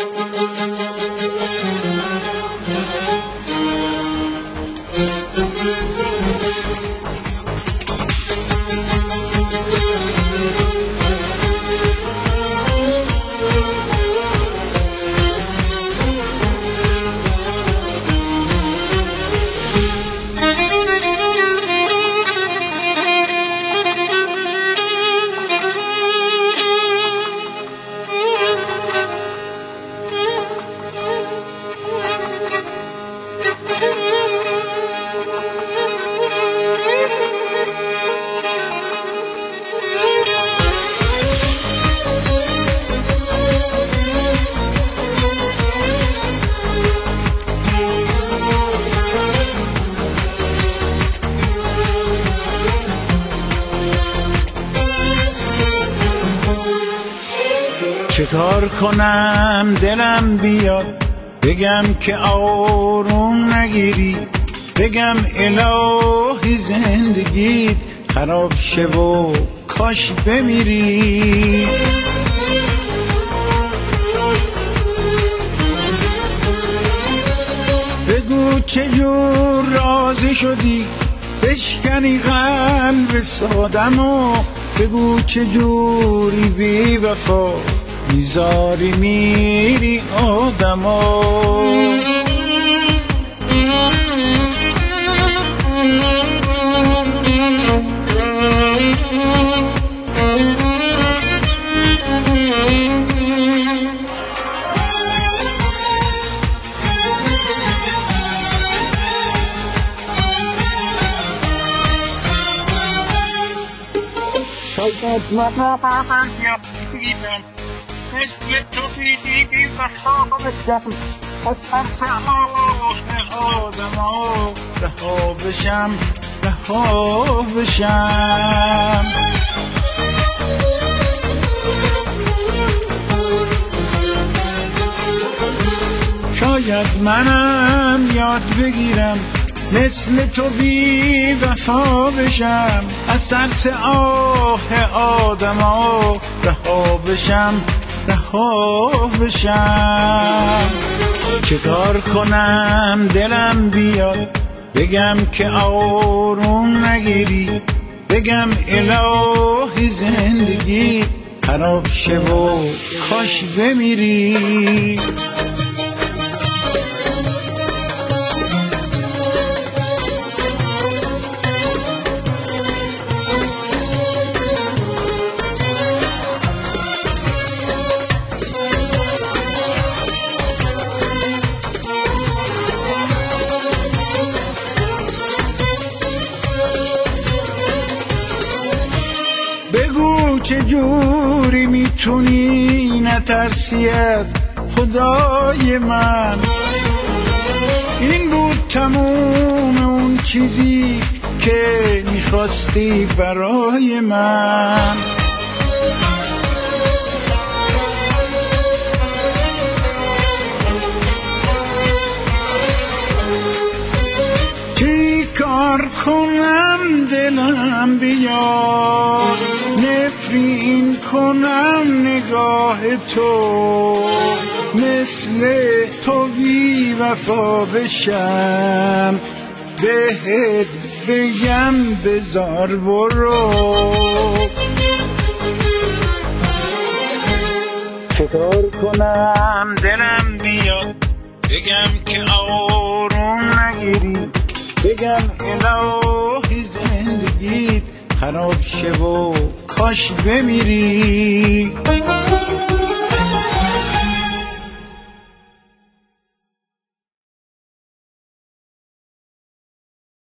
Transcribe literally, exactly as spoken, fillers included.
چه کار کنم دلم بیاد بگم که آروم نگیری، بگم الهی زندگیت خراب شه و کاش بمیری. بگو چجور راضی شدی بشکنی قلب سادمو، بگو چجوری بی وفا میذاری میری آدمو. شاید من نباید بیدم مثل تو بیدی و خوابشم از ترس آدم ها رها بشم رها بشم. شاید منم یاد بگیرم مثل تو بی وفا بشم، از ترس آه آدم ها رها بشم رها بشم. چه کار کنم دلم بیاد بگم که آروم نگیری، بگم الهی زندگی خراب شه و کاش بمیری. بگو چجوری میتونی نترسی از خدای من، این بود تموم اون چیزی که میخواستی برای من. چی کار کنم دلم بیاد نفرین کنم نگاه تو، مثل تو بی وفا بشم بهت بگم بذار برو. چه کار کنم دلم بیاد بگم که آروم نگیری، بگم الهی زندگیت خراب شه و کاش بمیری.